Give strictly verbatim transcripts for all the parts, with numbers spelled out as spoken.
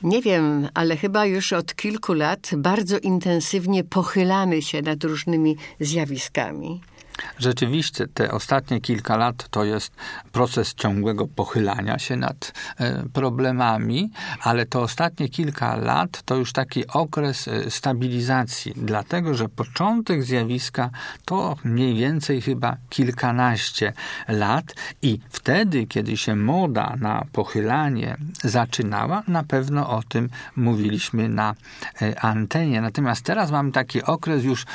Nie wiem, ale chyba już od kilku lat bardzo intensywnie pochylamy się nad różnymi zjawiskami. Rzeczywiście te ostatnie kilka lat to jest proces ciągłego pochylania się nad problemami, ale to ostatnie kilka lat to już taki okres stabilizacji, dlatego że początek zjawiska to mniej więcej chyba kilkanaście lat i wtedy, kiedy się moda na pochylanie zaczynała, na pewno o tym mówiliśmy na antenie. Natomiast teraz mamy taki okres już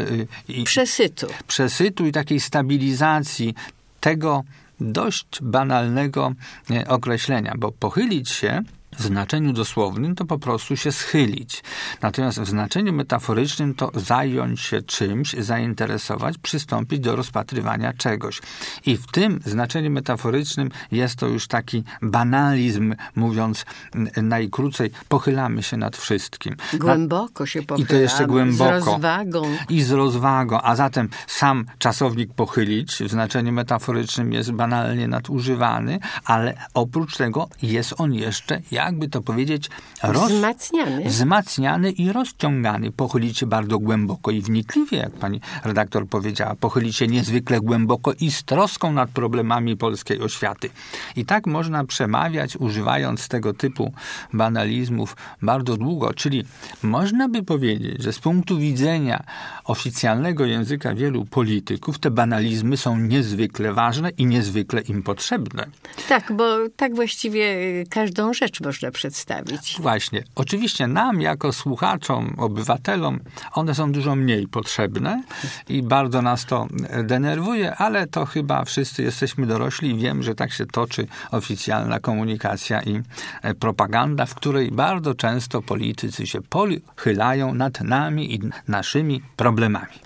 przesytu. Przesytu i takiej stabilizacji tego dość banalnego określenia, bo pochylić się w znaczeniu dosłownym to po prostu się schylić. Natomiast w znaczeniu metaforycznym to zająć się czymś, zainteresować, przystąpić do rozpatrywania czegoś. I w tym znaczeniu metaforycznym jest to już taki banalizm, mówiąc najkrócej, pochylamy się nad wszystkim. Głęboko się pochylamy. I to jeszcze głęboko. Z rozwagą. I z rozwagą. A zatem sam czasownik pochylić w znaczeniu metaforycznym jest banalnie nadużywany, ale oprócz tego jest on jeszcze, jakby to powiedzieć, roz... wzmacniany. wzmacniany i rozciągany. Pochylić się bardzo głęboko i wnikliwie, jak pani redaktor powiedziała. Pochylić się niezwykle głęboko i z troską nad problemami polskiej oświaty. I tak można przemawiać, używając tego typu banalizmów bardzo długo. Czyli można by powiedzieć, że z punktu widzenia oficjalnego języka wielu polityków te banalizmy są niezwykle ważne i niezwykle im potrzebne. Tak, bo tak właściwie każdą rzecz można przedstawić. Właśnie. Oczywiście nam, jako słuchaczom, obywatelom, one są dużo mniej potrzebne i bardzo nas to denerwuje, ale to chyba wszyscy jesteśmy dorośli i wiem, że tak się toczy oficjalna komunikacja i propaganda, w której bardzo często politycy się pochylają nad nami i naszymi problemami.